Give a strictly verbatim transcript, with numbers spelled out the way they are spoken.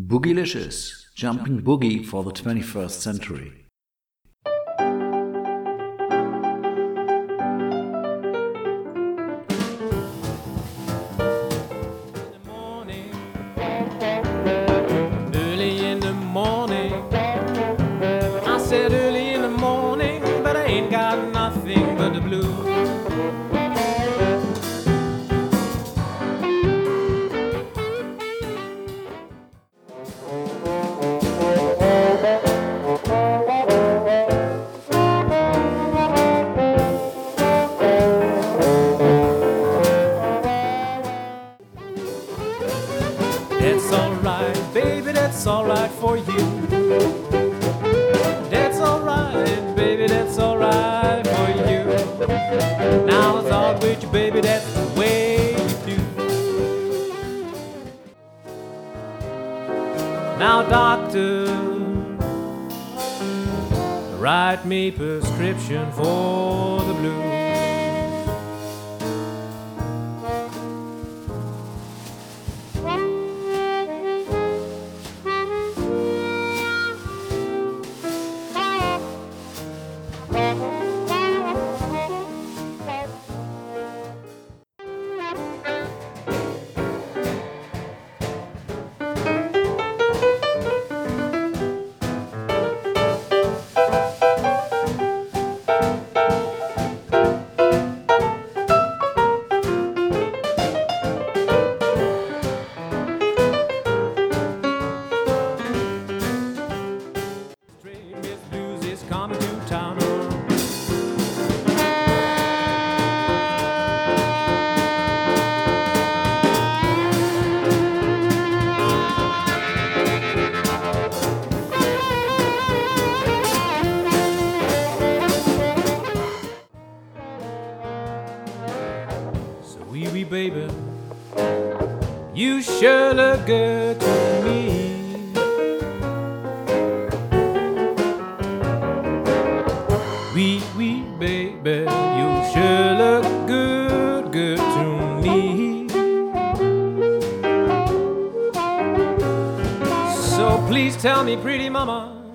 Boogylicious, jumping boogie for the twenty-first century. Early in the morning, I said early in the morning, but I ain't got nothing but the blues. That's alright, baby, that's alright for you. That's alright, baby, that's alright for you. Now it's all with you, baby, that's the way you do. Now, doctor, write me prescription for the blues. Coming to town. So wee wee baby, you sure look good to me. Wee wee baby, you sure look good, good to me. So please tell me, pretty mama,